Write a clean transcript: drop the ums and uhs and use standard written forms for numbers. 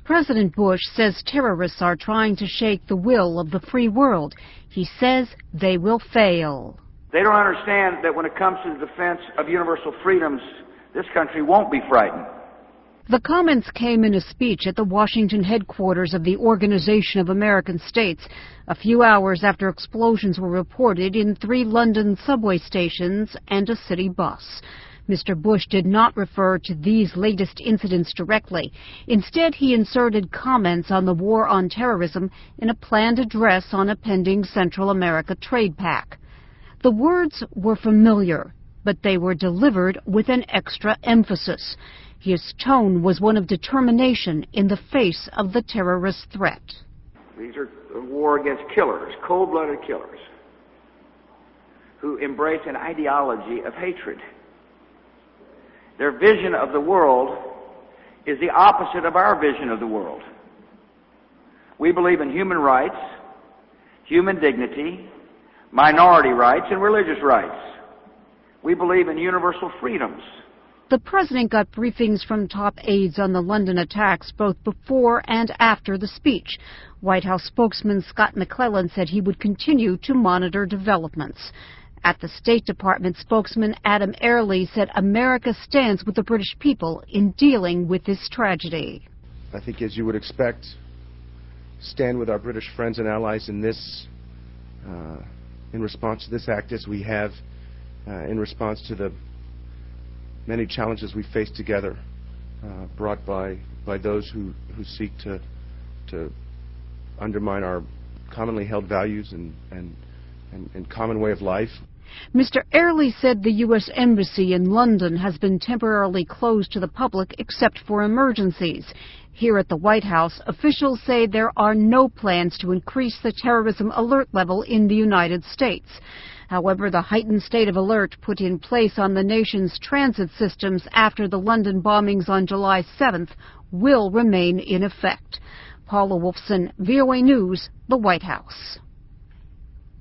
President Bush says terrorists are trying to shake the will of the free world. He says they will fail. They don't understand that when it comes to the defense of universal freedoms, this country won't be frightened. The comments came in a speech at the Washington headquarters of the Organization of American States, a few hours after explosions were reported in 3 London subway stations and a city bus. Mr. Bush did not refer to these latest incidents directly. Instead, he inserted comments on the war on terrorism in a planned address on a pending Central America trade pact. The words were familiar, but they were delivered with an extra emphasis. His tone was one of determination in the face of the terrorist threat. These are a war against killers, cold-blooded killers, who embrace an ideology of hatred. Their vision of the world is the opposite of our vision of the world. We believe in human rights, human dignity, minority rights, and religious rights. We believe in universal freedoms. The president got briefings from top aides on the London attacks both before and after the speech. White House spokesman Scott McClellan said he would continue to monitor developments. At the State Department, spokesman Adam Airley said America stands with the British people in dealing with this tragedy. I think, as you would expect, stand with our British friends and allies in this, in response to this act, as we have in response to the many challenges we face together, brought by those who seek to undermine our commonly held values and common way of life. Mr. Airley said the U.S. Embassy in London has been temporarily closed to the public except for emergencies. Here at the White House, officials say there are no plans to increase the terrorism alert level in the United States. However, the heightened state of alert put in place on the nation's transit systems after the London bombings on July 7th will remain in effect. Paula Wolfson, VOA News, the White House.